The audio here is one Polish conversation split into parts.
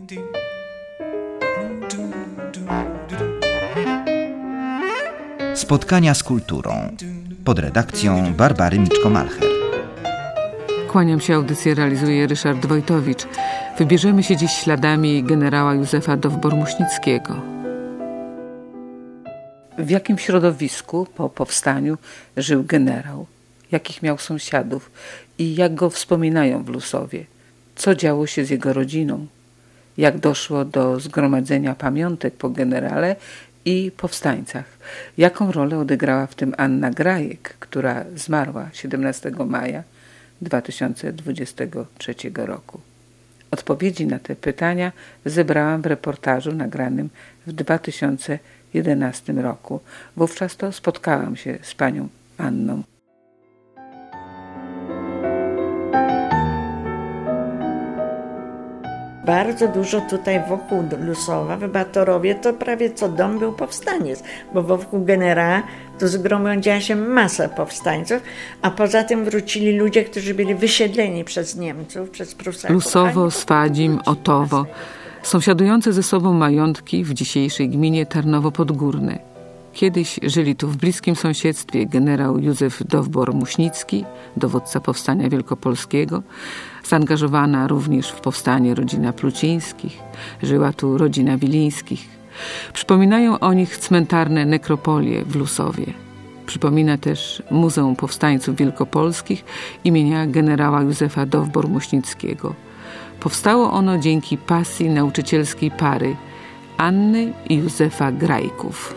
Spotkania z kulturą pod redakcją Barbary Miczko-Malcher. Kłaniam się, audycję realizuje Ryszard Wojtowicz. Wybierzemy się dziś śladami generała Józefa Dowbor-Muśnickiego. W jakim środowisku po powstaniu żył generał? Jakich miał sąsiadów? I jak go wspominają w Lusowie? Co działo się z jego rodziną? Jak doszło do zgromadzenia pamiątek po generale i powstańcach? Jaką rolę odegrała w tym Anna Grajek, która zmarła 17 maja 2023 roku? Odpowiedzi na te pytania zebrałam w reportażu nagranym w 2011 roku. Wówczas to spotkałam się z panią Anną. Bardzo dużo tutaj wokół Lusowa, w Batorowie, to prawie co dom był powstaniec, bo wokół generała to zgromadziła się masa powstańców, a poza tym wrócili ludzie, którzy byli wysiedleni przez Niemców, przez Prusaków. Lusowo, Swadzim, Otowo, sąsiadujące ze sobą majątki w dzisiejszej gminie Tarnowo-Podgórne. Kiedyś żyli tu w bliskim sąsiedztwie generał Józef Dowbor-Muśnicki, dowódca Powstania Wielkopolskiego, zaangażowana również w powstanie rodzina Plucińskich, żyła tu rodzina Wilińskich. Przypominają o nich cmentarne nekropolie w Lusowie. Przypomina też Muzeum Powstańców Wielkopolskich imienia generała Józefa Dowbor-Muśnickiego. Powstało ono dzięki pasji nauczycielskiej pary Anny i Józefa Grajków.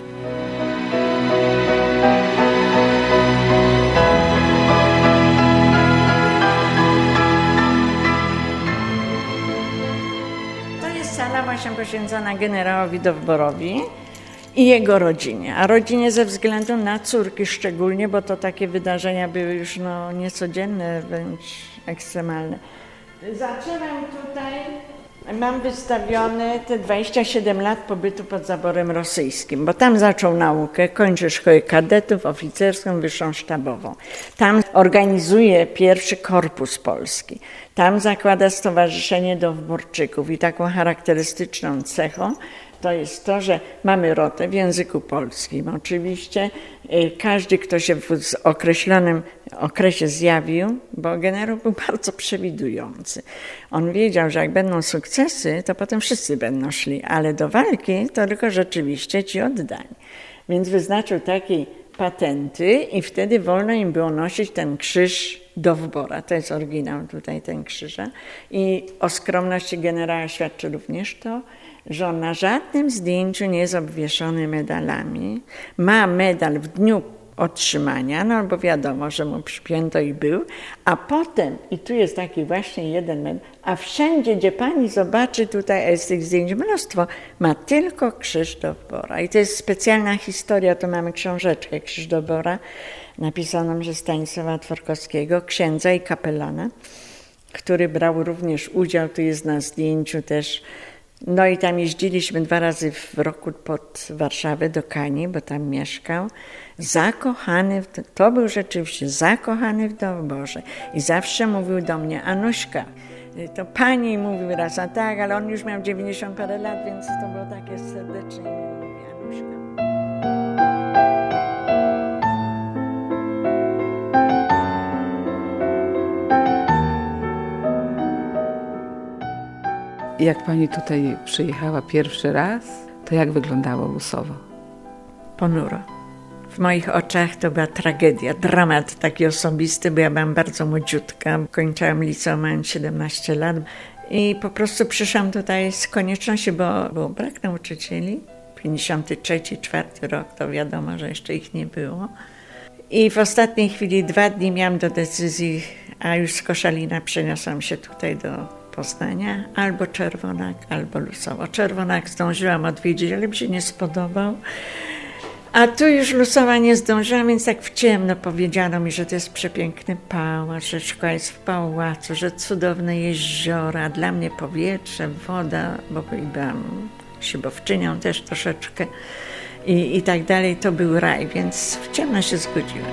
Właśnie poświęcona generałowi Dowborowi i jego rodzinie, a rodzinie ze względu na córki szczególnie, bo to takie wydarzenia były już niecodzienne, wręcz ekstremalne. Zaczynam tutaj, mam wystawione te 27 lat pobytu pod zaborem rosyjskim, bo tam zaczął naukę, kończy szkołę kadetów, oficerską, wyższą sztabową. Tam organizuje pierwszy korpus polski. Tam zakłada Stowarzyszenie Dowborczyków i taką charakterystyczną cechą to jest to, że mamy rotę w języku polskim. Oczywiście każdy, kto się w określonym okresie zjawił, bo generał był bardzo przewidujący. On wiedział, że jak będą sukcesy, to potem wszyscy będą szli, ale do walki to tylko rzeczywiście ci oddani. Więc wyznaczył takie patenty i wtedy wolno im było nosić ten krzyż Dowbora. To jest oryginał tutaj ten krzyża. I o skromności generała świadczy również to, że on na żadnym zdjęciu nie jest obwieszony medalami. Ma medal w dniu otrzymania, no bo wiadomo, że mu przypięto i był, a potem, i tu jest taki właśnie jeden medal, a wszędzie, gdzie pani zobaczy tutaj, a jest tych zdjęć mnóstwo, ma tylko krzyż Dowbora. I to jest specjalna historia, tu mamy książeczkę Krzyż Dowbora, napisaną przez Stanisława Tworkowskiego, księdza i kapelana, który brał również udział, tu jest na zdjęciu też. No i tam jeździliśmy 2 razy w roku pod Warszawę do Kani, bo tam mieszkał. Zakochany, to był rzeczywiście zakochany w Dowborze. I zawsze mówił do mnie, Anuśka, to pani mówił raz, a tak, ale on już miał 90 parę lat, więc to było takie serdecznie miło, mówi Anuśka. Jak pani tutaj przyjechała pierwszy raz, to jak wyglądało Lusowo? Ponuro. W moich oczach to była tragedia, dramat taki osobisty, bo ja byłam bardzo młodziutka. Kończyłam liceum, mając 17 lat i po prostu przyszłam tutaj z konieczności, bo był brak nauczycieli. 53, 4 rok, to wiadomo, że jeszcze ich nie było. I w ostatniej chwili 2 dni miałam do decyzji, a już z Koszalina przeniosłam się tutaj do Poznania, albo Czerwonak, albo Lusowo. Czerwonak zdążyłam odwiedzić, ale mi się nie spodobał. A tu już Lusowa nie zdążyłam, więc tak w ciemno powiedziano mi, że to jest przepiękny pałac, że szkoła jest w pałacu, że cudowne jeziora, dla mnie powietrze, woda, bo byłam szybowczynią też troszeczkę i tak dalej. To był raj, więc w ciemno się zgodziłam.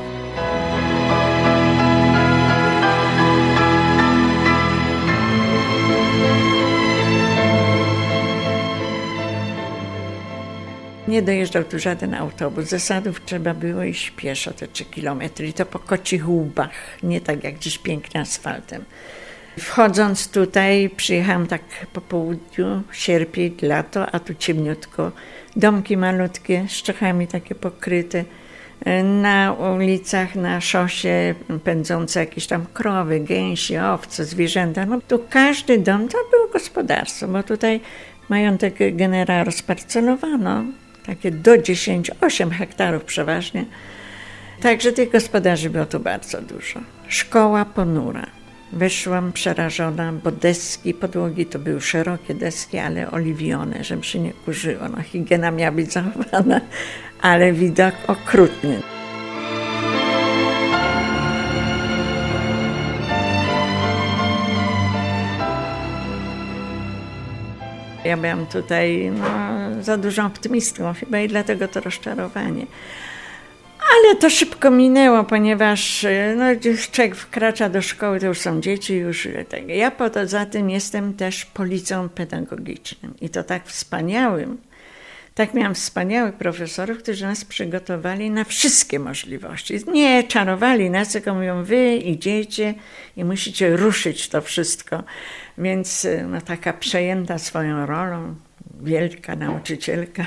Nie dojeżdżał tu żaden autobus. Ze Sadów trzeba było iść pieszo te 3 kilometry i to po kocich łbach, nie tak jak dziś pięknie asfaltem. Wchodząc tutaj, przyjechałam tak po południu, sierpień, lato, a tu ciemniutko. Domki malutkie, szczechami takie pokryte. Na ulicach, na szosie pędzące jakieś tam krowy, gęsi, owce, zwierzęta. No tu każdy dom to było gospodarstwo, bo tutaj majątek generała rozparcelowano, takie do 10, 8 hektarów przeważnie. Także tych gospodarzy było tu bardzo dużo. Szkoła ponura. Weszłam przerażona, bo deski, podłogi to były szerokie deski, ale oliwione, żeby się nie kurzyło. No, higiena miała być zachowana, ale widok okrutny. Ja byłam tutaj za dużą optymistką chyba i dlatego to rozczarowanie. Ale to szybko minęło, ponieważ człowiek wkracza do szkoły, to już są dzieci. Ja poza tym jestem też policją pedagogicznym i to tak wspaniałym. Tak miałam wspaniałych profesorów, którzy nas przygotowali na wszystkie możliwości. Nie czarowali nas, tylko mówią, wy idziecie i musicie ruszyć to wszystko. Więc taka przejęta swoją rolą, wielka nauczycielka.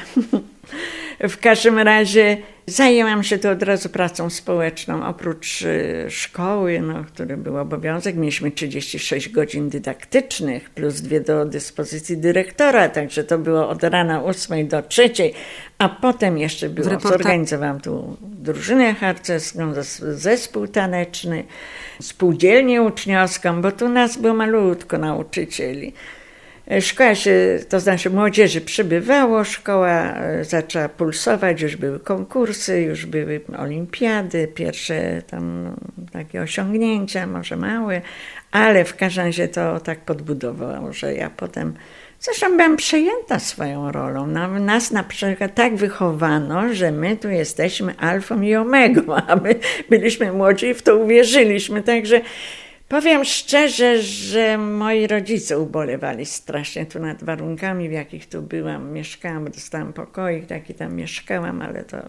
W każdym razie zajęłam się tu od razu pracą społeczną. Oprócz szkoły, który był obowiązek, mieliśmy 36 godzin dydaktycznych plus 2 do dyspozycji dyrektora, także to było od rana 8 do 3, a potem jeszcze było, zorganizowałam tu drużynę harcerską, zespół taneczny, spółdzielnię uczniowską, bo tu nas było malutko nauczycieli. Szkoła to znaczy młodzieży przybywało, szkoła zaczęła pulsować, już były konkursy, już były olimpiady, pierwsze tam takie osiągnięcia, może małe, ale w każdym razie to tak podbudowało, że ja potem, zresztą byłam przejęta swoją rolą. Nas na przykład tak wychowano, że my tu jesteśmy alfą i omegą, a my byliśmy młodzi i w to uwierzyliśmy, także powiem szczerze, że moi rodzice ubolewali strasznie tu nad warunkami, w jakich tu byłam, mieszkałam, dostałam pokoik, taki tam mieszkałam, ale to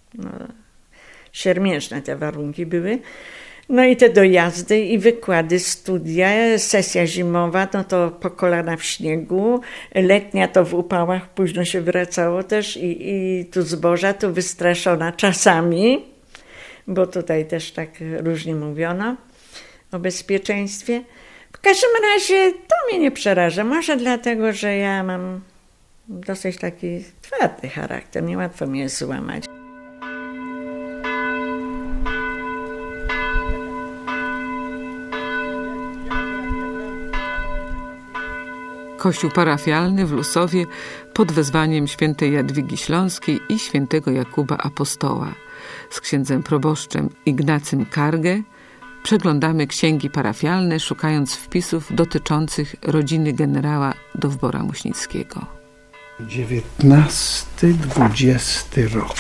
siermiężne te warunki były. No i te dojazdy i wykłady, studia, sesja zimowa, to po kolana w śniegu, letnia to w upałach, późno się wracało też i tu zboża, tu wystraszona czasami, bo tutaj też tak różnie mówiono o bezpieczeństwie. W każdym razie to mnie nie przeraża. Może dlatego, że ja mam dosyć taki twardy charakter. Niełatwo mnie złamać. Kościół parafialny w Lusowie pod wezwaniem świętej Jadwigi Śląskiej i świętego Jakuba Apostoła. Z księdzem proboszczem Ignacym Kargę przeglądamy księgi parafialne, szukając wpisów dotyczących rodziny generała Dowbora Muśnickiego. 19-20 rok.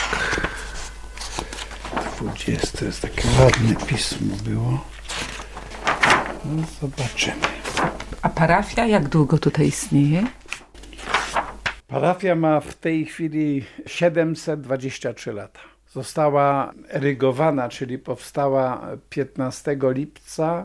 20 to jest takie ładne pismo było. No, zobaczymy. A parafia jak długo tutaj istnieje? Parafia ma w tej chwili 723 lata. Została erygowana, czyli powstała 15 lipca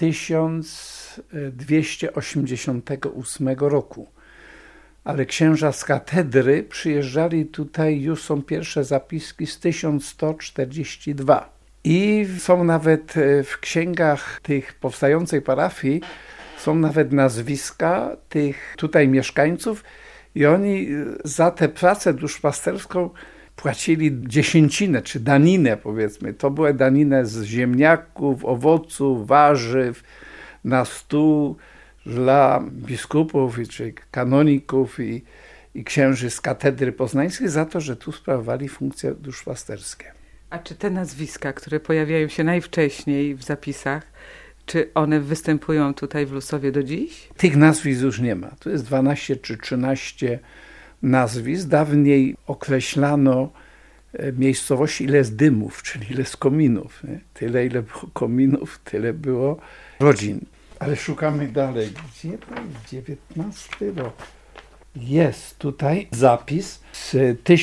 1288 roku. Ale księża z katedry przyjeżdżali tutaj, już są pierwsze zapiski z 1142. I są nawet w księgach tych powstającej parafii, są nawet nazwiska tych tutaj mieszkańców i oni za tę pracę duszpasterską płacili dziesięcinę, czy daninę powiedzmy. To były daniny z ziemniaków, owoców, warzyw na stół dla biskupów, czy kanoników i księży z katedry poznańskiej za to, że tu sprawowali funkcje duszpasterskie. A czy te nazwiska, które pojawiają się najwcześniej w zapisach, czy one występują tutaj w Lusowie do dziś? Tych nazwisk już nie ma. Tu jest 12 czy 13 nazwisk. Dawniej określano miejscowości, ile jest dymów, czyli ile jest kominów. Nie? Tyle, ile było kominów, tyle było rodzin. Ale szukamy dalej. Gdzie to jest? 19 rok. Jest tutaj zapis z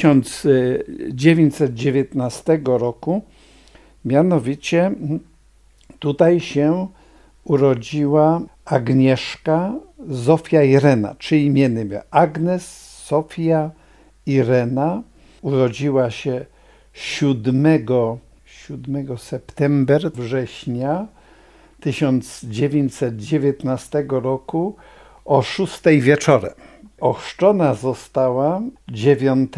1919 roku. Mianowicie tutaj się urodziła Agnieszka Zofia Irena, 3 imieny miała. Agnes Sofia Irena urodziła się 7 września 1919 roku o 6 wieczorem. Ochrzczona została 9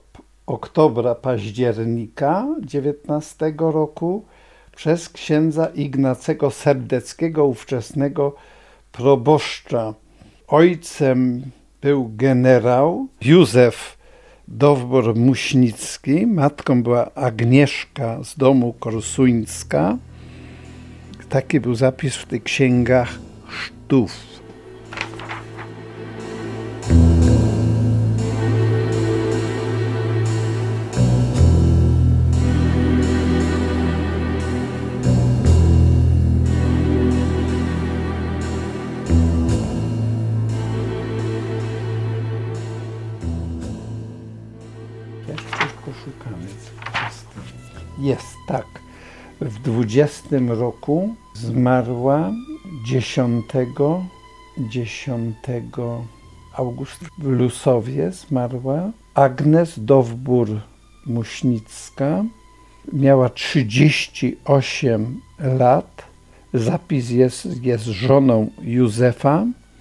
października 19 roku przez księdza Ignacego Serdeckiego, ówczesnego proboszcza. Ojcem był generał Józef Dowbor-Muśnicki, matką była Agnieszka z domu Korsuńska. Taki był zapis w tych księgach chrztów. Jest tak. W 20 roku zmarła 10 augusta w Lusowie zmarła Agnes Dowbor-Muśnicka. Miała 38 lat. Zapis jest żoną Józefa.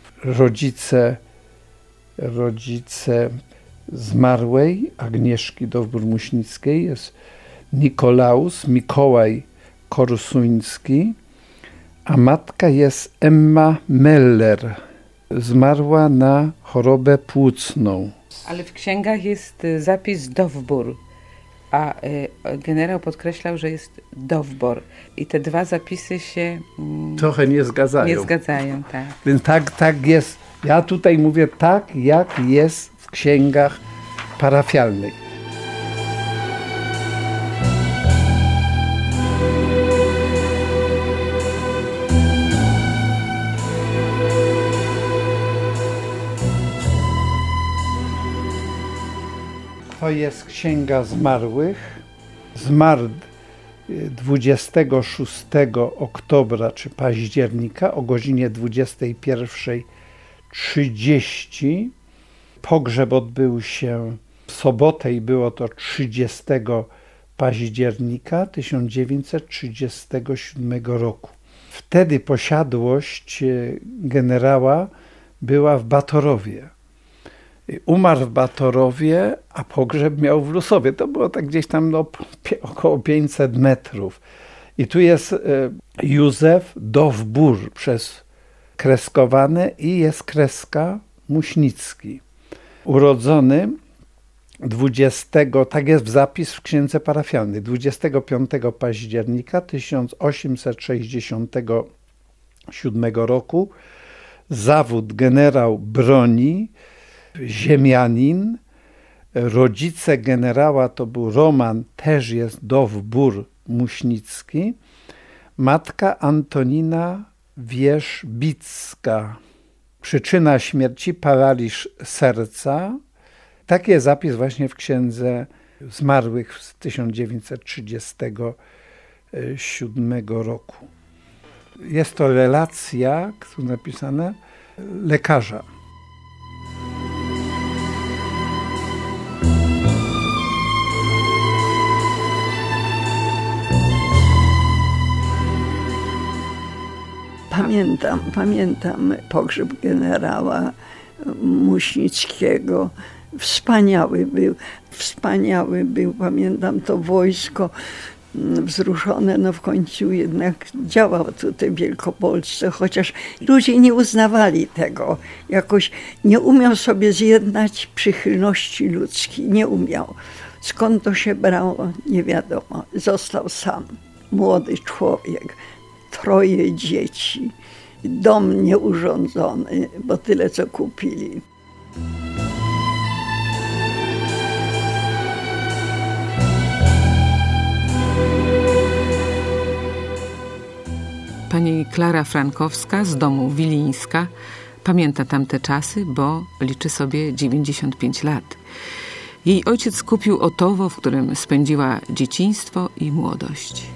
Rodzice zmarłej Agnieszki Dowbor-Muśnickiej jest Mikołaj Korsuński, a matka jest Emma Meller. Zmarła na chorobę płucną. Ale w księgach jest zapis Dowbor, a generał podkreślał, że jest Dowbor. I te dwa zapisy się trochę nie zgadzają. Nie zgadzają, tak. Więc tak jest. Ja tutaj mówię tak, jak jest w księgach parafialnych. To jest księga zmarłych. Zmarł 26 oktobra czy października o godzinie 21:30. Pogrzeb odbył się w sobotę i było to 30 października 1937 roku. Wtedy posiadłość generała była w Batorowie. Umarł w Batorowie, a pogrzeb miał w Lusowie. To było tak gdzieś tam około 500 metrów. I tu jest Józef Dowbor przez kreskowane i jest kreska Muśnicki. Urodzony tak jest w zapis w księdze parafialnej, 25 października 1867 roku. Zawód generał broni, ziemianin. Rodzice generała to był Roman, też jest Dowbor-Muśnicki. Matka Antonina Wierzbicka. Przyczyna śmierci paraliż serca. Taki jest zapis właśnie w księdze zmarłych z 1937 roku. Jest to relacja, która napisana lekarza. Pamiętam pogrzeb generała Muśnickiego. Wspaniały był, pamiętam to wojsko wzruszone, no w końcu jednak działał tutaj w Wielkopolsce, chociaż ludzie nie uznawali tego, jakoś nie umiał sobie zjednać przychylności ludzkiej, nie umiał. Skąd to się brało, nie wiadomo. Został sam, młody człowiek, 3 dzieci, dom nieurządzony, bo tyle co kupili. Pani Klara Frankowska z domu Wilińska Pamięta tamte czasy, bo liczy sobie 95 lat. Jej ojciec kupił Otowo, w którym spędziła dzieciństwo i młodość.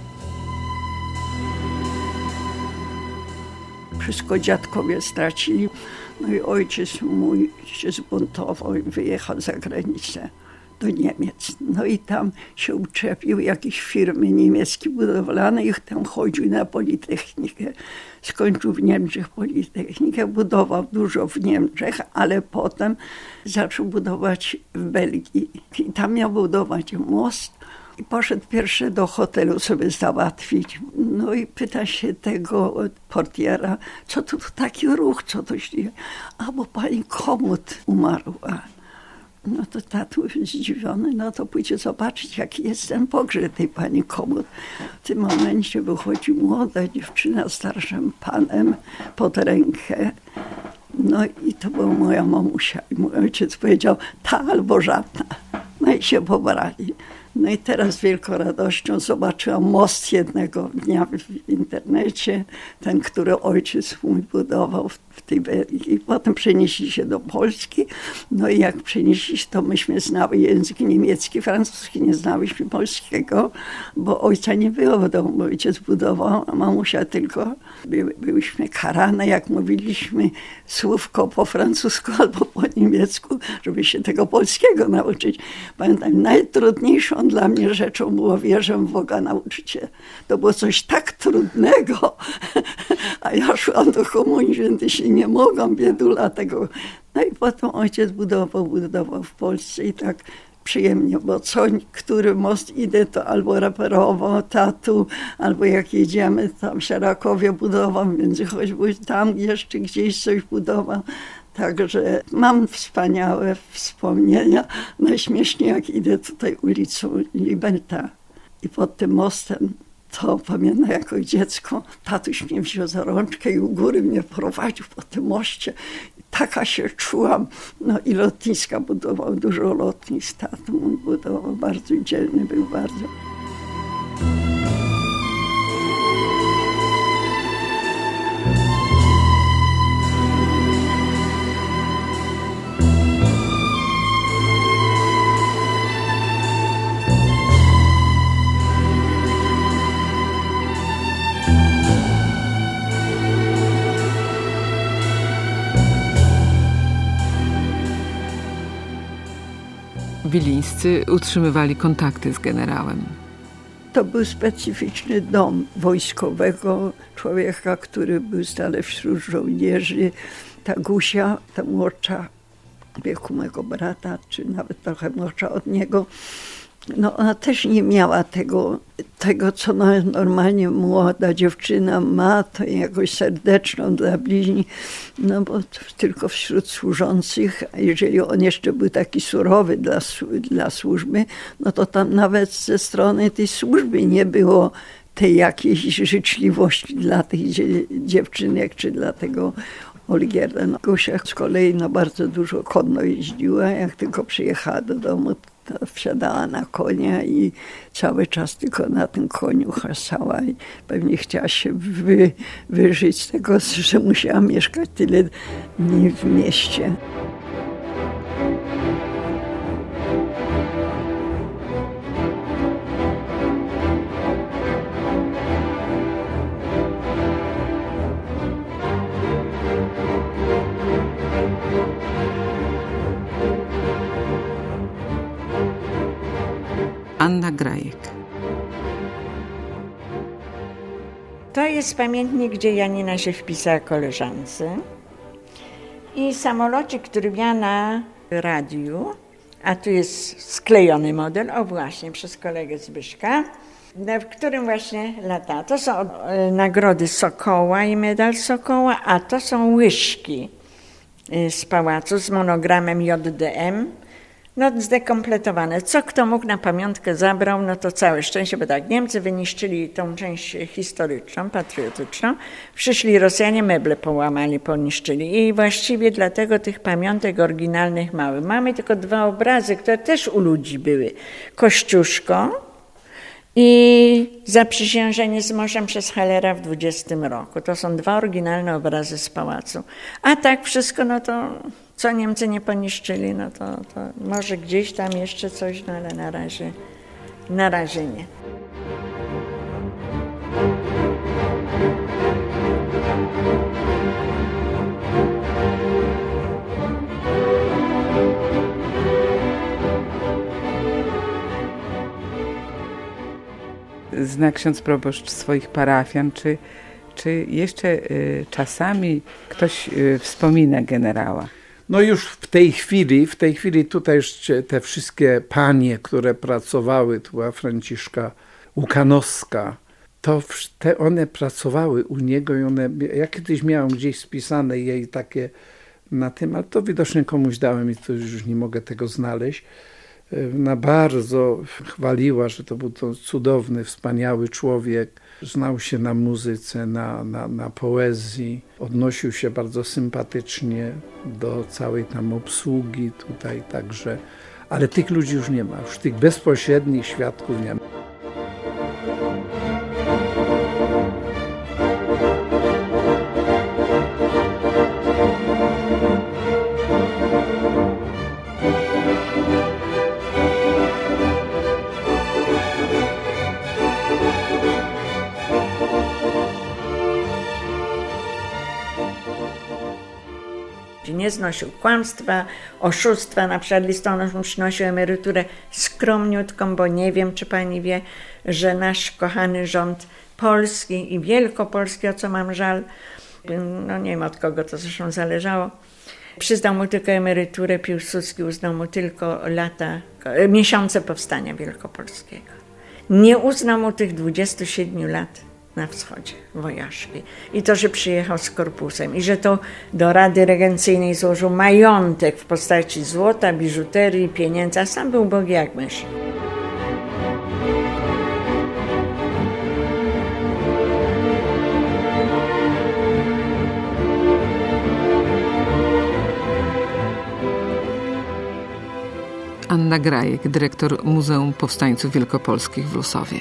Wszystko dziadkowie stracili. No i ojciec mój się zbuntował i wyjechał za granicę do Niemiec. No i tam się uczepił jakiejś firmy niemieckiej budowlanej i tam chodził na Politechnikę. Skończył w Niemczech Politechnikę, budował dużo w Niemczech, ale potem zaczął budować w Belgii. I tam miał budować most i poszedł pierwszy do hotelu sobie załatwić. No i pyta się tego portiera, co tu taki ruch, co to się dzieje? A bo pani Komut umarła. No to tatu zdziwiony, no to pójdzie zobaczyć, jaki jest ten pogrzeb tej pani Komut. W tym momencie wychodzi młoda dziewczyna starszym panem pod rękę. No i to była moja mamusia. I mój ojciec powiedział, ta albo żadna. No i się pobrali. No i teraz z wielką radością zobaczyłam most jednego dnia w internecie, ten, który ojciec mój budował w tej Belgii. Potem przenieśli się do Polski. No i jak przenieśli się, to myśmy znały język niemiecki, francuski, nie znałyśmy polskiego, bo ojca nie było w domu, bo ojciec budował, a mamusia tylko. Byłyśmy karane, jak mówiliśmy słówko po francusku albo po niemiecku, żeby się tego polskiego nauczyć. Pamiętam, najtrudniejszą dla mnie rzeczą było wierzę w Boga nauczyć się. To było coś tak trudnego, a ja szłam do komunii, więc się nie mogłam, biedula tego. No i potem ojciec budował w Polsce i tak przyjemnie, bo który most idę, to albo reperował tatu, albo jak jedziemy tam w Sierakowie budował, więc choćby tam jeszcze gdzieś coś budował. Także mam wspaniałe wspomnienia. Najśmieszniej jak idę tutaj ulicą Liberta i pod tym mostem, to pamiętam jako dziecko, tatuś mnie wziął za rączkę i u góry mnie prowadził po tym moście. I taka się czułam. No i lotniska budował, dużo lotnisk. Tatu mój budował, bardzo dzielny był, bardzo. Bilińscy utrzymywali kontakty z generałem. To był specyficzny dom wojskowego człowieka, który był stale wśród żołnierzy. Ta Gusia, ta młodsza, w wieku mego brata, czy nawet trochę młodsza od niego, no ona też nie miała tego, co normalnie młoda dziewczyna ma, to jakoś serdeczną dla bliźni, no bo tylko wśród służących, a jeżeli on jeszcze był taki surowy dla służby, no to tam nawet ze strony tej służby nie było tej jakiejś życzliwości dla tych dziewczynek, czy dla tego Olgierda. No, Gosia z kolei bardzo dużo konno jeździła, jak tylko przyjechała do domu, to wsiadała na konia i cały czas tylko na tym koniu hasała i pewnie chciała się wyżyć z tego, że musiała mieszkać tyle dni w mieście. Anna Grajek. To jest pamiętnik, gdzie Janina się wpisała koleżance. I samolocik, który miała na radiu, a tu jest sklejony model, o właśnie, przez kolegę Zbyszka, w którym właśnie lata. To są nagrody Sokoła i medal Sokoła, a to są łyżki z pałacu z monogramem JDM. No zdekompletowane. Co kto mógł na pamiątkę zabrał, no to całe szczęście, bo tak Niemcy wyniszczyli tą część historyczną, patriotyczną. Przyszli Rosjanie, meble połamali, poniszczyli i właściwie dlatego tych pamiątek oryginalnych mało. Mamy tylko 2 obrazy, które też u ludzi były. Kościuszko i Zaprzysiężenie z morzem przez Hellera w 20 roku. To są 2 oryginalne obrazy z pałacu. A tak wszystko, no to co Niemcy nie poniszczyli, no to może gdzieś tam jeszcze coś, no ale na razie nie. Zna ksiądz proboszcz swoich parafian, czy jeszcze czasami ktoś wspomina generała? No już w tej chwili tutaj już te wszystkie panie, które pracowały, tu była Franciszka Łukanowska, one pracowały u niego i ja kiedyś miałem gdzieś spisane jej takie na tym, ale to widocznie komuś dałem i to już nie mogę tego znaleźć. Ona bardzo chwaliła, że to był to cudowny, wspaniały człowiek. Znał się na muzyce, na poezji. Odnosił się bardzo sympatycznie do całej tam obsługi tutaj także. Ale tych ludzi już nie ma, już tych bezpośrednich świadków nie ma. Nie znosił kłamstwa, oszustwa, na przykład listonosz przynosił emeryturę skromniutką, bo nie wiem, czy pani wie, że nasz kochany rząd polski i wielkopolski, o co mam żal, no nie wiem od kogo to zresztą zależało, przyznał mu tylko emeryturę, Piłsudski uznał mu tylko miesiące powstania wielkopolskiego. Nie uznał mu tych 27 lat na wschodzie wojażki. I to, że przyjechał z korpusem i że to do Rady Regencyjnej złożył majątek w postaci złota, biżuterii, pieniędzy, a sam był ubogi jak mysz. Anna Grajek, dyrektor Muzeum Powstańców Wielkopolskich w Lusowie.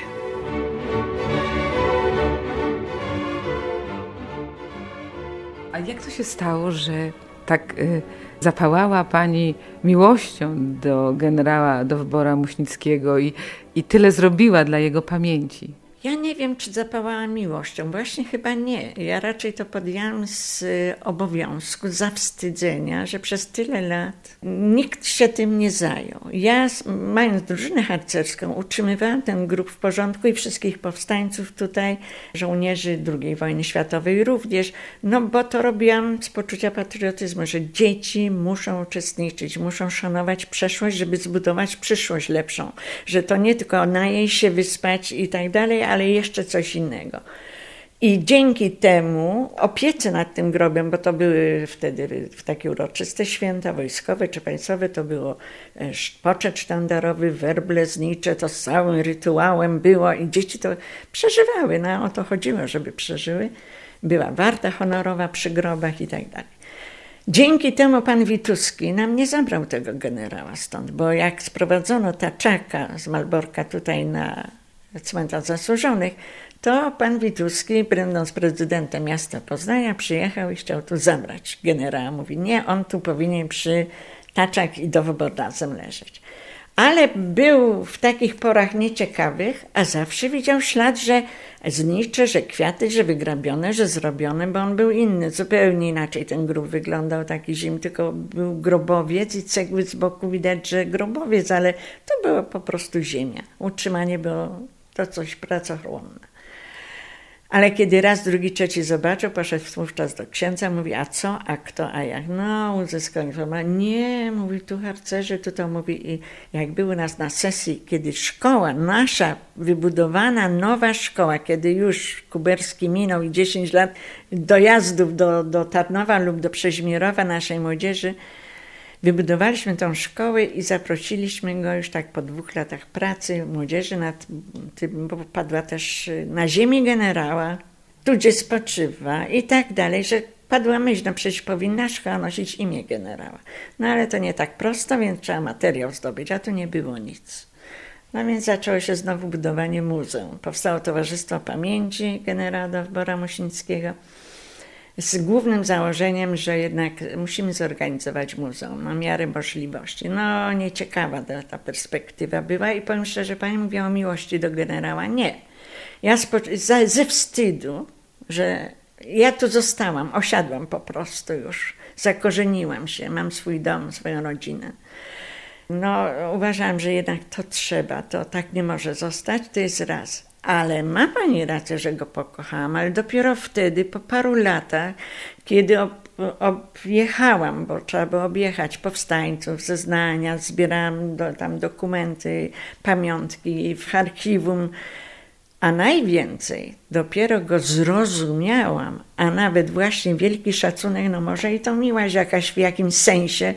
A jak to się stało, że tak zapałała pani miłością do generała Dowbora Muśnickiego i tyle zrobiła dla jego pamięci? Ja nie wiem, czy zapałałam miłością. Właśnie chyba nie. Ja raczej to podjęłam z obowiązku, zawstydzenia, że przez tyle lat nikt się tym nie zajął. Ja, mając drużynę harcerską, utrzymywałam ten grób w porządku i wszystkich powstańców tutaj, żołnierzy II wojny światowej również, no bo to robiłam z poczucia patriotyzmu, że dzieci muszą uczestniczyć, muszą szanować przeszłość, żeby zbudować przyszłość lepszą. Że to nie tylko najeść się, wyspać i tak dalej, ale jeszcze coś innego. I dzięki temu opiece nad tym grobem, bo to były wtedy takie uroczyste święta wojskowe czy państwowe, to było poczet sztandarowy, werble znicze, to z całym rytuałem było i dzieci to przeżywały, no o to chodziło, żeby przeżyły. Była warta honorowa przy grobach i tak dalej. Dzięki temu pan Wituski nam nie zabrał tego generała stąd, bo jak sprowadzono taczaka z Malborka tutaj na cmentarz zasłużonych, to pan Wituski, będąc prezydentem miasta Poznania, przyjechał i chciał tu zabrać generała. Mówi, nie, on tu powinien przy Taczak i Dowbor razem leżeć. Ale był w takich porach nieciekawych, a zawsze widział ślad, że znicze, że kwiaty, że wygrabione, że zrobione, bo on był inny. Zupełnie inaczej ten grób wyglądał, taki zim, tylko był grobowiec i cegły z boku widać, że grobowiec, ale to była po prostu ziemia. Utrzymanie było to coś pracochłonne. Ale kiedy raz, drugi, trzeci zobaczył, poszedł wówczas do księdza, mówi, a co, a kto, a jak? No, uzyskał informację. Nie, mówi, tu harcerzy, tu to mówi. I jak był u nas na sesji, kiedy szkoła nasza, wybudowana nowa szkoła, kiedy już Kuberski minął i 10 lat dojazdów do Tarnowa lub do Przeźmierowa naszej młodzieży, wybudowaliśmy tą szkołę i zaprosiliśmy go już tak po 2 latach pracy młodzieży nad tym, bo padła też na ziemi generała, tu gdzie spoczywa i tak dalej, że padła myśl, no przecież powinna szkoła nosić imię generała. No ale to nie tak prosto, więc trzeba materiał zdobyć, a tu nie było nic. No więc zaczęło się znowu budowanie muzeum. Powstało Towarzystwo Pamięci generała Dowbora Muśnickiego z głównym założeniem, że jednak musimy zorganizować muzeum na miarę możliwości. No nieciekawa ta perspektywa była i powiem szczerze, pani mówiła o miłości do generała. Nie. Ja ze wstydu, że ja tu zostałam, osiadłam po prostu już, zakorzeniłam się, mam swój dom, swoją rodzinę. No uważam, że jednak to trzeba, to tak nie może zostać, to jest raz. Ale ma pani rację, że go pokochałam, ale dopiero wtedy, po paru latach, kiedy objechałam, bo trzeba było objechać powstańców, zeznania, zbierałam tam dokumenty, pamiątki w archiwum, a najwięcej dopiero go zrozumiałam, a nawet właśnie wielki szacunek, no może i to miłość jakaś w jakimś sensie,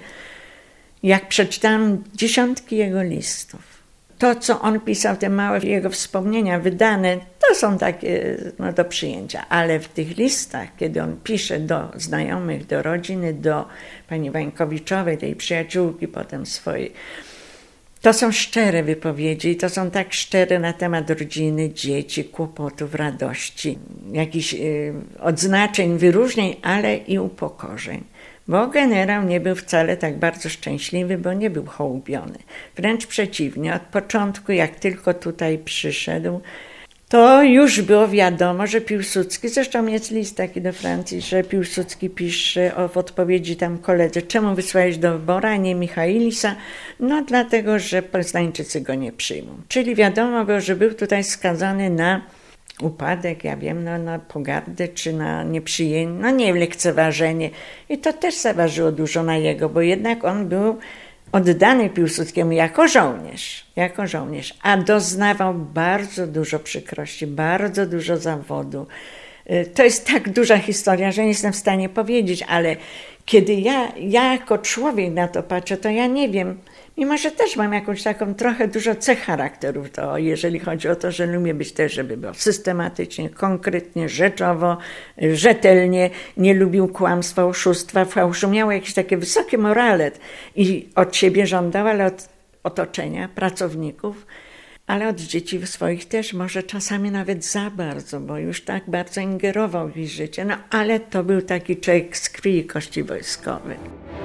jak przeczytałam dziesiątki jego listów. To, co on pisał, te małe jego wspomnienia wydane, to są takie no, do przyjęcia. Ale w tych listach, kiedy on pisze do znajomych, do rodziny, do pani Wańkowiczowej, tej przyjaciółki potem swojej, to są szczere wypowiedzi i to są tak szczere na temat rodziny, dzieci, kłopotów, radości, jakichś odznaczeń, wyróżnień, ale i upokorzeń. Bo generał nie był wcale tak bardzo szczęśliwy, bo nie był hołubiony. Wręcz przeciwnie, od początku, jak tylko tutaj przyszedł, to już było wiadomo, że Piłsudski, zresztą jest list taki do Francji, że Piłsudski pisze w odpowiedzi tam koledze, czemu wysłałeś Dowbora, a nie Michailisa? No dlatego, że Poznańczycy go nie przyjmą. Czyli wiadomo było, że był tutaj skazany na upadek, ja wiem, no, na pogardę czy na nieprzyjęcie, no nie lekceważenie. I to też zaważyło dużo na jego, bo jednak on był oddany Piłsudskiemu jako żołnierz, a doznawał bardzo dużo przykrości, bardzo dużo zawodu. To jest tak duża historia, że nie jestem w stanie powiedzieć, ale kiedy ja jako człowiek na to patrzę, to ja nie wiem, mimo że też mam jakąś taką trochę dużo cech charakterów, to jeżeli chodzi o to, że lubię być też, żeby było systematycznie, konkretnie, rzeczowo, rzetelnie, nie lubił kłamstwa, oszustwa, fałszu, miał jakieś takie wysokie morale i od siebie żądał, ale od otoczenia, pracowników, ale od dzieci swoich też, może czasami nawet za bardzo, bo już tak bardzo ingerował w ich życie, no ale to był taki człowiek z krwi i kości wojskowy.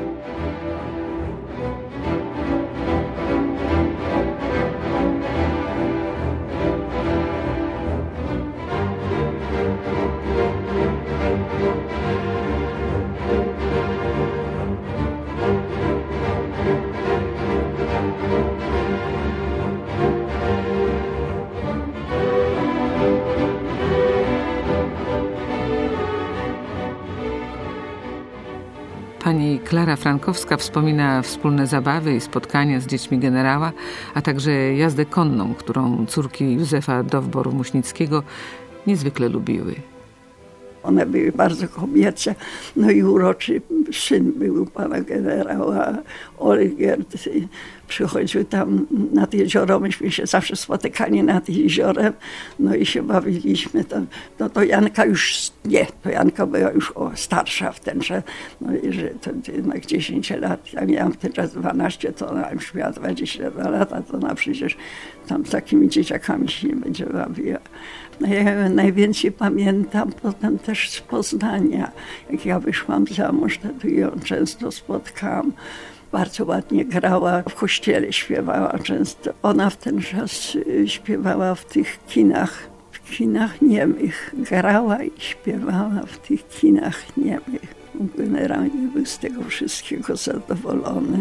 Pani Klara Frankowska wspomina wspólne zabawy i spotkania z dziećmi generała, a także jazdę konną, którą córki Józefa Dowboru-Muśnickiego niezwykle lubiły. One były bardzo kobiece, no i uroczy syn był pana generała Olgierd. Przychodził tam nad jezioro, myśmy się zawsze spotykali nad jeziorem, no i się bawiliśmy. To Janka już nie, to Janka była już starsza wtenże, no i że to jednak 10 lat, ja miałam wtedy 12, to ona już miała 22 lata, to ona przecież tam z takimi dzieciakami się nie będzie bawiła. No ja najwięcej pamiętam potem też z Poznania. Jak ja wyszłam za mąż, to ją często spotkałam. Bardzo ładnie grała, w kościele śpiewała często. Ona w ten czas śpiewała w tych kinach niemych. Grała i śpiewała w tych kinach niemych. Generalnie był z tego wszystkiego zadowolony.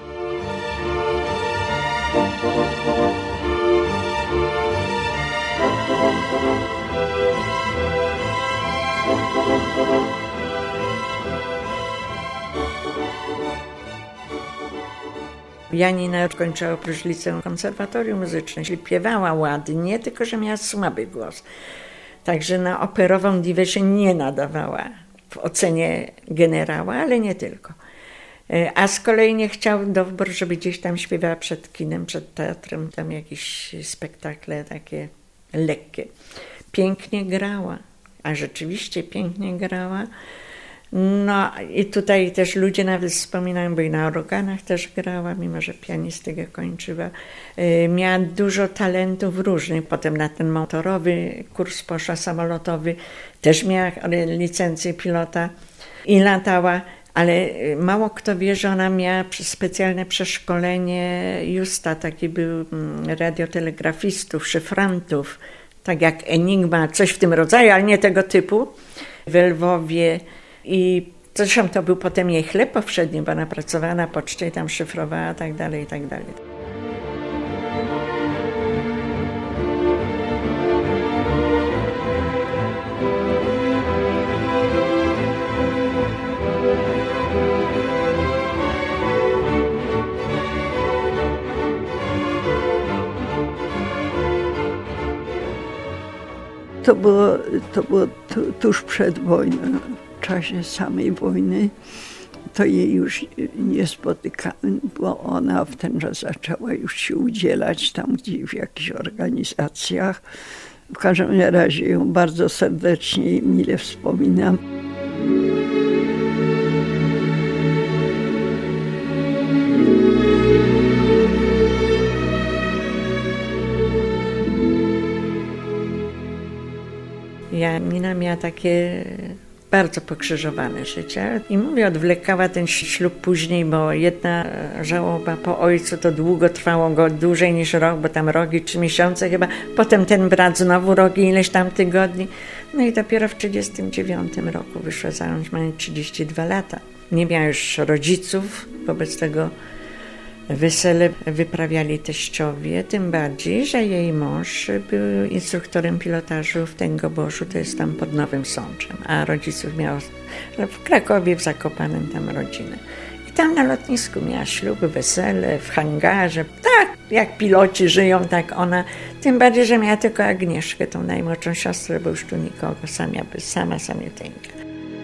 Janina kończyła oprócz liceum konserwatorium muzyczne, śpiewała ładnie, tylko że miała słaby głos. Także na operową diwę się nie nadawała w ocenie generała, ale nie tylko. A z kolei nie chciał Dowbor, żeby gdzieś tam śpiewała przed kinem, przed teatrem, tam jakieś spektakle takie lekkie. Pięknie grała, a rzeczywiście pięknie grała. No i tutaj też ludzie nawet wspominają, bo i na organach też grała, mimo że pianistykę kończyła. Miała dużo talentów różnych. Potem na ten motorowy kurs poszła, samolotowy. Też miała licencję pilota i latała. Ale mało kto wie, że ona miała specjalne przeszkolenie Justa, taki był radiotelegrafistów, szyfrantów, tak jak Enigma, coś w tym rodzaju, ale nie tego typu, w Lwowie. I zresztą to był potem jej chleb powszedni, bo ona pracowała na poczcie i tam szyfrowała, tak dalej, i tak dalej. To było tuż przed wojną, w czasie samej wojny. To jej już nie spotykałem, bo ona w ten czas zaczęła już się udzielać tam gdzieś w jakichś organizacjach. W każdym razie ją bardzo serdecznie i mile wspominam. Janina miała takie bardzo pokrzyżowane życie i mówię, odwlekała ten ślub później, bo jedna żałoba po ojcu to długo trwało go, dłużej niż rok, bo tam rok i 3 miesiące chyba. Potem ten brat znowu rok i ileś tam tygodni. No i dopiero w 1939 roku wyszła za mąż, mając 32 lata. Nie miała już rodziców, wobec tego wesele wyprawiali teściowie, tym bardziej, że jej mąż był instruktorem pilotażu w Tęgoborzu, to jest tam pod Nowym Sączem, a rodziców miał w Krakowie, w Zakopanem tam rodzinę. I tam na lotnisku miała ślub, wesele, w hangarze, tak jak piloci żyją, tak ona, tym bardziej, że miała tylko Agnieszkę, tą najmłodszą siostrę, bo już tu nikogo, sama samiuteńka.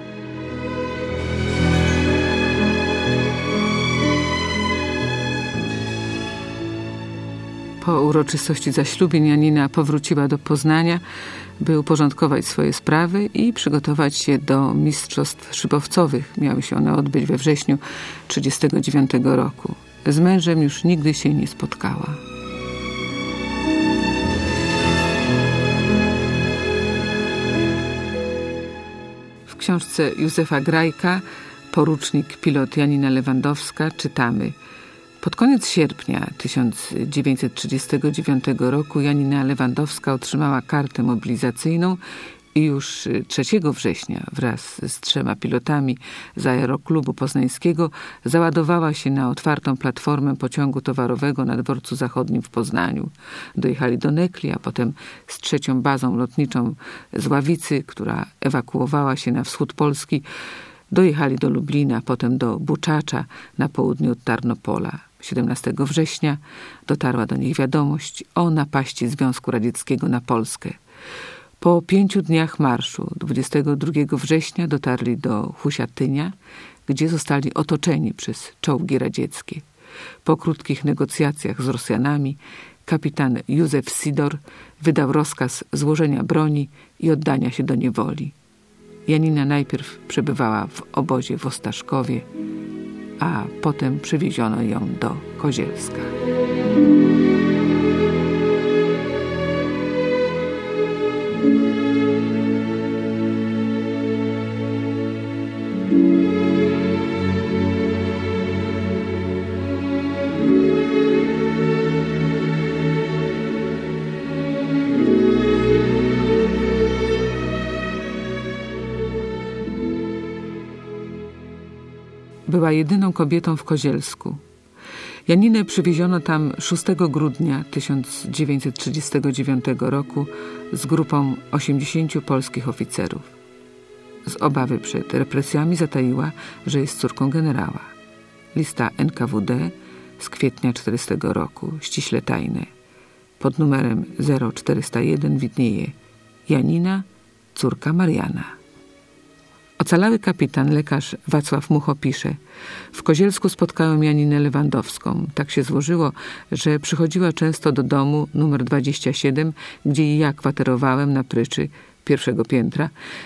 Po uroczystości zaślubin Janina powróciła do Poznania, by uporządkować swoje sprawy i przygotować się do mistrzostw szybowcowych. Miały się one odbyć we wrześniu 1939 roku. Z mężem już nigdy się nie spotkała. W książce Józefa Grajka Porucznik pilot Janina Lewandowska czytamy: pod koniec sierpnia 1939 roku Janina Lewandowska otrzymała kartę mobilizacyjną i już 3 września wraz z 3 pilotami z Aeroklubu Poznańskiego załadowała się na otwartą platformę pociągu towarowego na Dworcu Zachodnim w Poznaniu. Dojechali do Nekli, a potem z 3. bazą lotniczą z Ławicy, która ewakuowała się na wschód Polski, dojechali do Lublina, potem do Buczacza na południu od Tarnopola. 17 września dotarła do nich wiadomość o napaści Związku Radzieckiego na Polskę. Po 5 dniach marszu 22 września dotarli do Husiatynia, gdzie zostali otoczeni przez czołgi radzieckie. Po krótkich negocjacjach z Rosjanami kapitan Józef Sidor wydał rozkaz złożenia broni i oddania się do niewoli. Janina najpierw przebywała w obozie w Ostaszkowie, a potem przywieziono ją do Kozielska. Była jedyną kobietą w Kozielsku. Janinę przywieziono tam 6 grudnia 1939 roku z grupą 80 polskich oficerów. Z obawy przed represjami zataiła, że jest córką generała. Lista NKWD z kwietnia 40 roku, ściśle tajne. Pod numerem 0401 widnieje: Janina, córka Mariana. Ocalały kapitan, lekarz Wacław Mucho pisze: w Kozielsku spotkałem Janinę Lewandowską. Tak się złożyło, że przychodziła często do domu numer 27, gdzie i ja kwaterowałem na pryczy 1. piętra.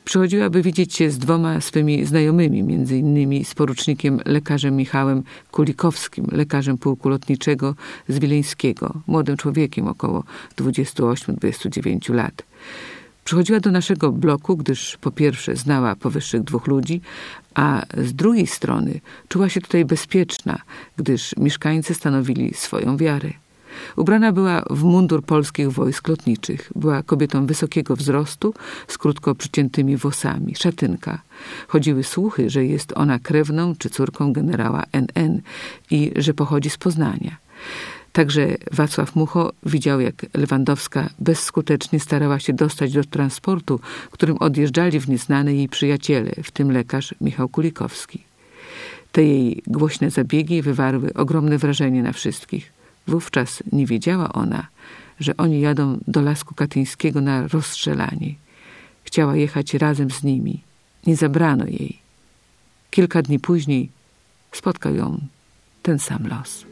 Przychodziła, by widzieć się z 2 swymi znajomymi, między innymi z porucznikiem lekarzem Michałem Kulikowskim, lekarzem pułku lotniczego z Wileńskiego, młodym człowiekiem około 28-29 lat. Przychodziła do naszego bloku, gdyż po pierwsze znała powyższych 2 ludzi, a z drugiej strony czuła się tutaj bezpieczna, gdyż mieszkańcy stanowili swoją wiarę. Ubrana była w mundur polskich wojsk lotniczych. Była kobietą wysokiego wzrostu, z krótko przyciętymi włosami, szatynka. Chodziły słuchy, że jest ona krewną czy córką generała NN i że pochodzi z Poznania. Także Wacław Mucho widział, jak Lewandowska bezskutecznie starała się dostać do transportu, którym odjeżdżali w nieznane jej przyjaciele, w tym lekarz Michał Kulikowski. Te jej głośne zabiegi wywarły ogromne wrażenie na wszystkich. Wówczas nie wiedziała ona, że oni jadą do Lasku Katyńskiego na rozstrzelanie. Chciała jechać razem z nimi. Nie zabrano jej. Kilka dni później spotkał ją ten sam los.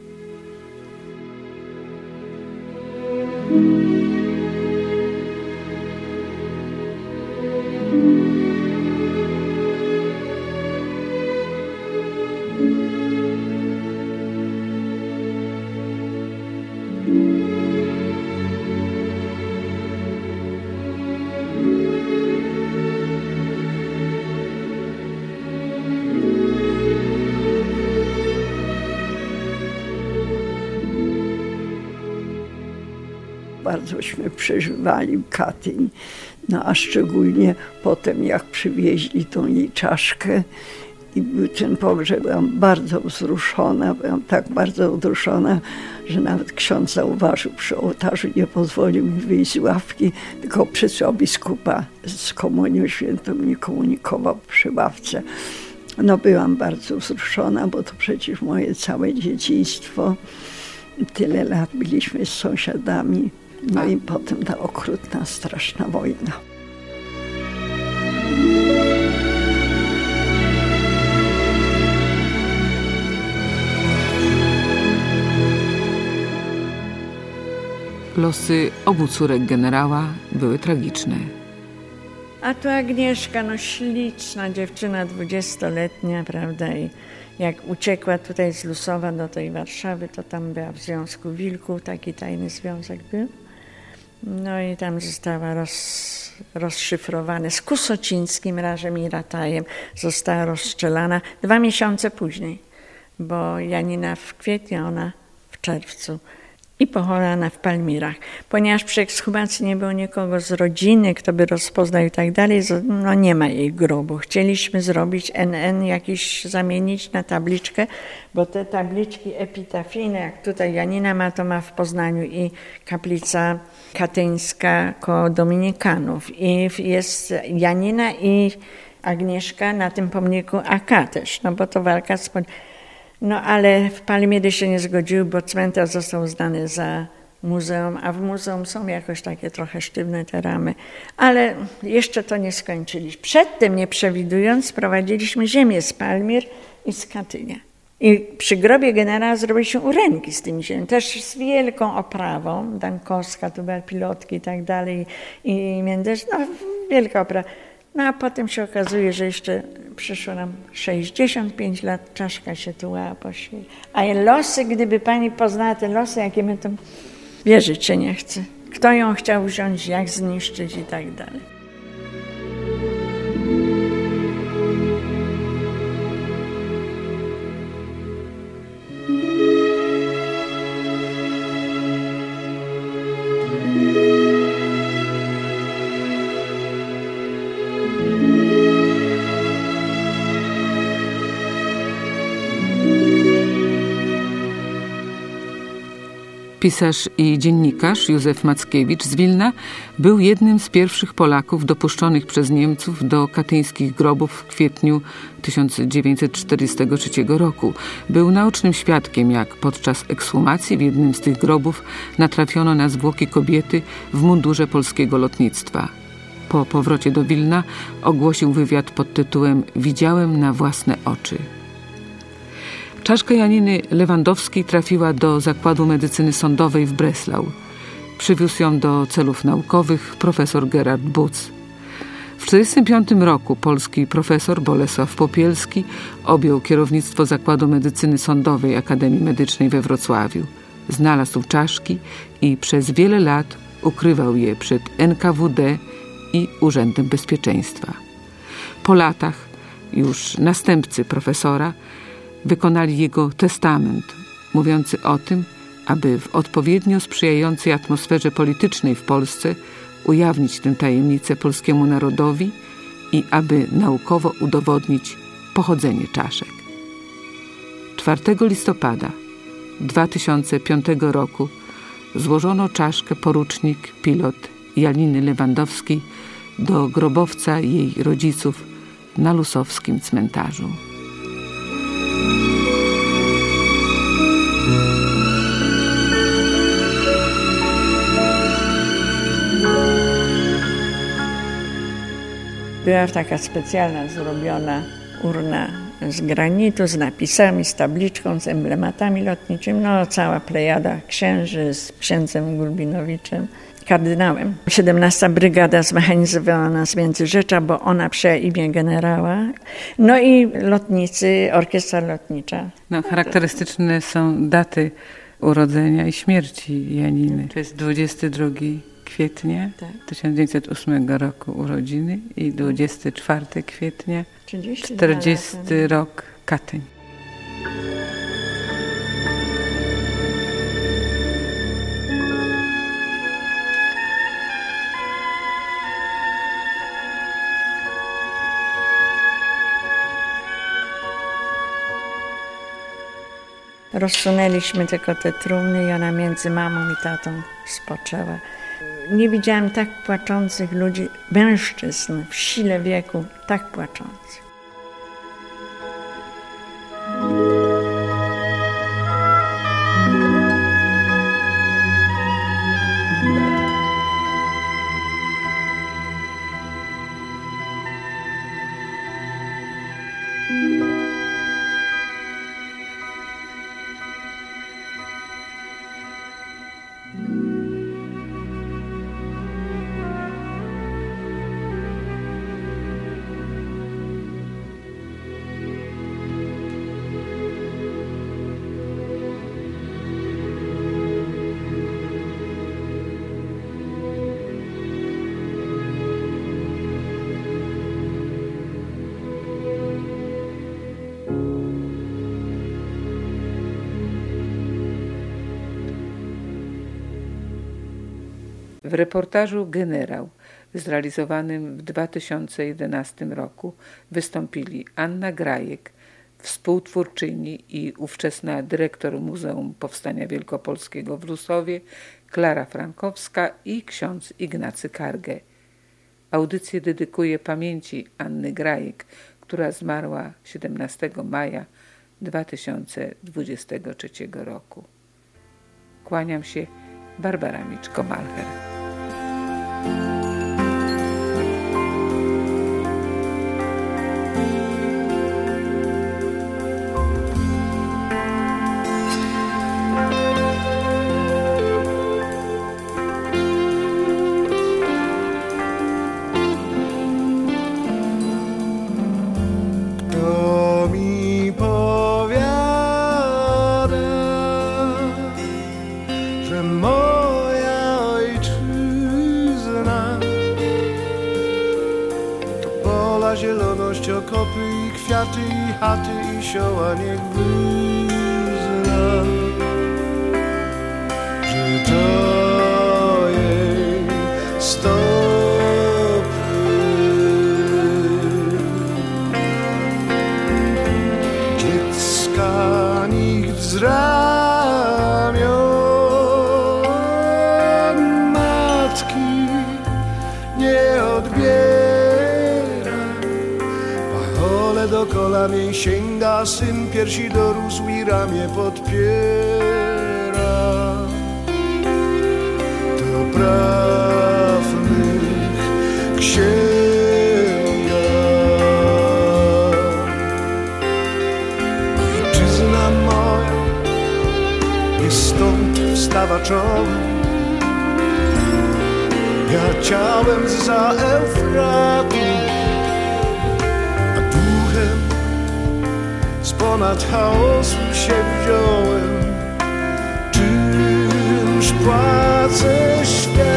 Bardzośmy przeżywali Katyń, no a szczególnie potem jak przywieźli tą jej czaszkę i był ten pogrzeb, byłam bardzo wzruszona, byłam tak bardzo wzruszona, że nawet ksiądz zauważył przy ołtarzu, nie pozwolił mi wyjść z ławki, tylko przysłał biskupa z komunią świętą, mnie komunikował przy ławce. No byłam bardzo wzruszona, bo to przecież moje całe dzieciństwo. Tyle lat byliśmy z sąsiadami. No i potem ta okrutna, straszna wojna. Losy obu córek generała były tragiczne. A tu Agnieszka, no śliczna dziewczyna, 20-letnia, prawda, i jak uciekła tutaj z Lusowa do tej Warszawy, to tam była w Związku Wilków, taki tajny związek był. No i tam została rozszyfrowana z Kusocińskim, Rażem i Ratajem. Została rozstrzelana 2 miesiące później, bo Janina w kwietniu, ona w czerwcu. I pochowana w Palmirach. Ponieważ przy ekshumacji nie było nikogo z rodziny, kto by rozpoznał i tak dalej, no nie ma jej grobu. Chcieliśmy zrobić NN jakiś, zamienić na tabliczkę, bo te tabliczki epitafijne, jak tutaj Janina ma, to ma w Poznaniu i kaplica katyńska koło Dominikanów. I jest Janina i Agnieszka na tym pomniku AK też, no bo to walka z... No ale w Palmiry się nie zgodziły, bo cmentarz został uznany za muzeum, a w muzeum są jakoś takie trochę sztywne te ramy. Ale jeszcze to nie skończyliśmy. Przedtem, nie przewidując, sprowadziliśmy ziemię z Palmir i z Katynia. I przy grobie generała zrobiliśmy uręki z tymi ziemią, też z wielką oprawą. Dankowska, tu była pilotki i tak dalej. I Międzysz, no wielka oprawa. No a potem się okazuje, że jeszcze przyszło nam 65 lat, czaszka się tułała po świecie. A losy, gdyby pani poznała te losy, jakie my to wierzyć się nie chce. Kto ją chciał wziąć, jak zniszczyć i tak dalej. Pisarz i dziennikarz Józef Mackiewicz z Wilna był jednym z pierwszych Polaków dopuszczonych przez Niemców do katyńskich grobów w kwietniu 1943 roku. Był naocznym świadkiem, jak podczas ekshumacji w jednym z tych grobów natrafiono na zwłoki kobiety w mundurze polskiego lotnictwa. Po powrocie do Wilna ogłosił wywiad pod tytułem „Widziałem na własne oczy”. Czaszka Janiny Lewandowskiej trafiła do Zakładu Medycyny Sądowej w Breslau. Przywiózł ją do celów naukowych profesor Gerard Butz. W 1945 roku polski profesor Bolesław Popielski objął kierownictwo Zakładu Medycyny Sądowej Akademii Medycznej we Wrocławiu. Znalazł czaszki i przez wiele lat ukrywał je przed NKWD i Urzędem Bezpieczeństwa. Po latach już następcy profesora wykonali jego testament, mówiący o tym, aby w odpowiednio sprzyjającej atmosferze politycznej w Polsce ujawnić tę tajemnicę polskiemu narodowi i aby naukowo udowodnić pochodzenie czaszek. 4 listopada 2005 roku złożono czaszkę porucznik pilot Janiny Lewandowskiej do grobowca jej rodziców na Lusowskim cmentarzu. Była taka specjalna zrobiona urna z granitu, z napisami, z tabliczką, z emblematami lotniczymi. No cała plejada księży z księdzem Gulbinowiczem, kardynałem. 17. Brygada zmechanizowana z Międzyrzecza, bo ona przyjęła imię generała. No i lotnicy, orkiestra lotnicza. No, charakterystyczne są daty urodzenia i śmierci Janiny. To jest 22 kwietnia 1908 roku urodziny i 24 kwietnia 40 rok Katyń. Rozsunęliśmy tylko te trumny i ona między mamą i tatą spoczęła. Nie widziałam tak płaczących ludzi, mężczyzn w sile wieku, tak płaczących. W reportażu Generał, zrealizowanym w 2011 roku, wystąpili Anna Grajek, współtwórczyni i ówczesna dyrektor Muzeum Powstania Wielkopolskiego w Lusowie, Klara Frankowska i ksiądz Ignacy Kargę. Audycję dedykuję pamięci Anny Grajek, która zmarła 17 maja 2023 roku. Kłaniam się, Barbara Miczko-Malcher. Zieloność, okopy i kwiaty i chaty i sioła niech wyzna, że to jej stopy. Dziecka nikt z ramion matki nie odbierze. Do kolan jej sięga syn, piersi dorósł i ramię podpiera. To prawnych księga. Ojczyzna moja, nie stąd wstawa czoło. Ja ciałem zza Eufratu ponad chaosu się wziąłem. Czymż płacę światu?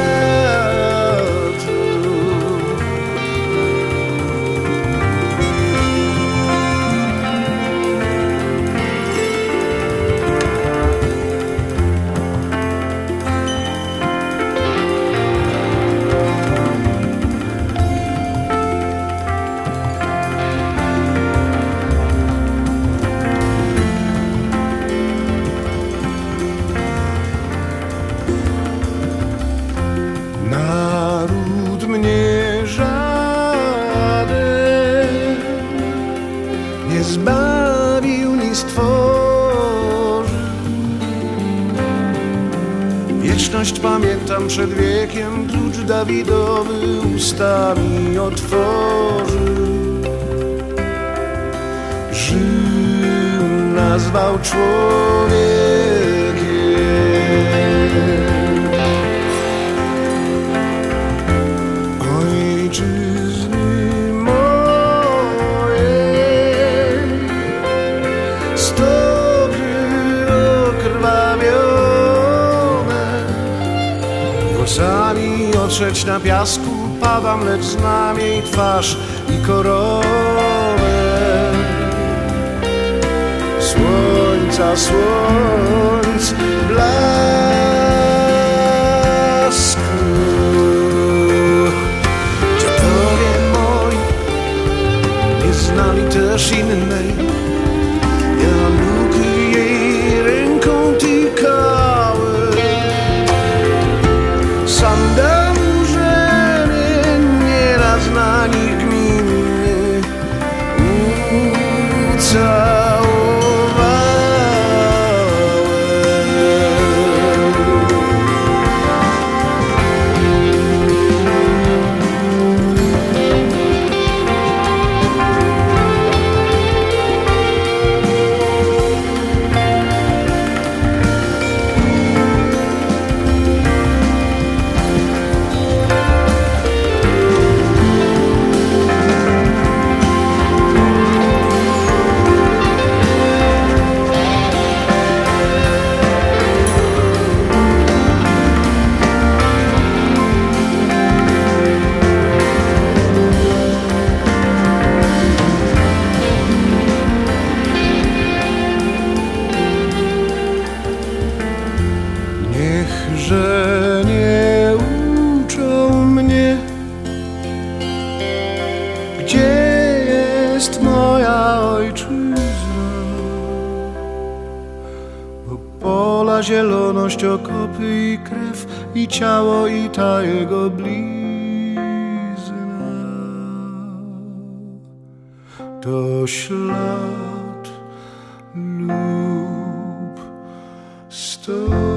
Zbawił ni stworzył. Wieczność pamiętam przed wiekiem, klucz Dawidowy ustami otworzył. Żył, nazwał człowiekiem. Ojczyzny włosami otrzeć na piasku padam, lecz znam jej twarz i koronę. Słońca, słońc, blasku. Dziadowie moi nie znali też innej. Ja nóg jej ręką tykały. Sandał rzemień nieraz na nich gminy ucałowałem. Niechże nie uczą mnie, gdzie jest moja ojczyzna, bo pola, zieloność, okopy i krew, i ciało, i ta jego blizna to ślad lub sto.